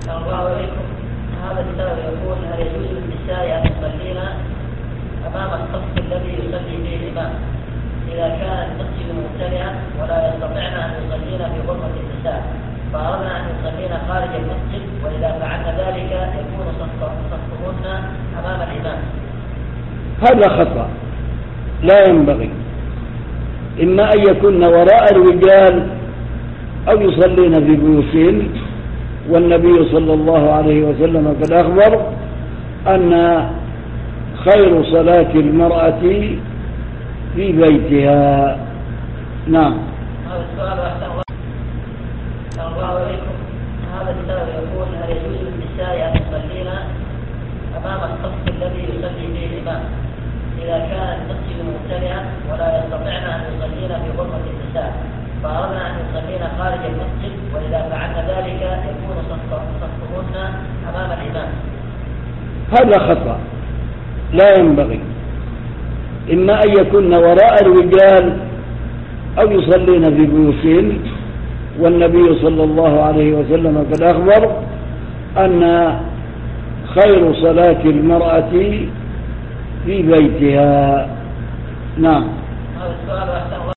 الله عليكم. هذا السائل يقول: هل يجوز للنساء أن يصلين أمام الصف الذي يصلي فيه الإمام إذا كان المسجد ممتلئا ولا يستطعن أن يصلين في غرفة النساء، فأردنا أن يصلين خارج المسجد، وإذا فعلن ذلك يكون صفهن أمام الإمام؟ هذا خطأ لا ينبغي. إما أن يكون وراء الرجال أو يصلين في بيوتهم، والنبي صلى الله عليه وسلم قد أخبر أن خير صلاة المرأة في بيتها. نعم. هذا السؤال أحسن الله عليكم. هذا السؤال يقول: هل يجوز للنساء أن يصلين أمام الصف الذي يصلي فيه الإمام إذا كان المسجد ممتلئا ولا يستطعن أن يصلين في غرفة النساء، فأردنا أن يصلين خارج المسجد، وإذا فعلن ذلك يكون صفهن أمام الإمام؟ هذا خطأ لا ينبغي. إما أن يكون وراء الرجال أو يصلين في بيوتهم، والنبي صلى الله عليه وسلم قد أخبر أن خير صلاة المرأة في بيتها. نعم. هذا السؤال أحسن